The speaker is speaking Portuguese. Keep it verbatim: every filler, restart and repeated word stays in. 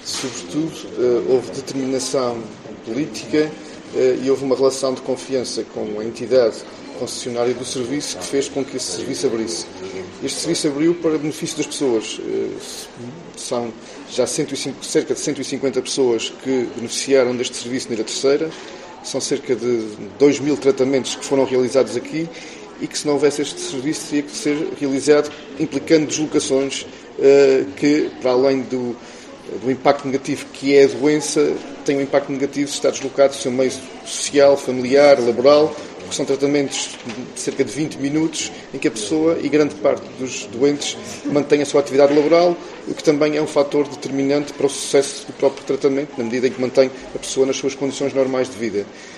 Sobretudo, houve determinação política e houve uma relação de confiança com a entidade concessionária do serviço que fez com que esse serviço abrisse. Este serviço abriu para benefício das pessoas. São já cento e cinco, cerca de cento e cinquenta pessoas que beneficiaram deste serviço na Ilha Terceira. São cerca de dois mil tratamentos que foram realizados aqui e que, se não houvesse este serviço, teria que ser realizado implicando deslocações que, para além do, do impacto negativo que é a doença, tem um impacto negativo se está deslocado do seu meio social, familiar, laboral, porque são tratamentos de cerca de vinte minutos em que a pessoa e grande parte dos doentes mantém a sua atividade laboral, o que também é um fator determinante para o sucesso do próprio tratamento, na medida em que mantém a pessoa nas suas condições normais de vida.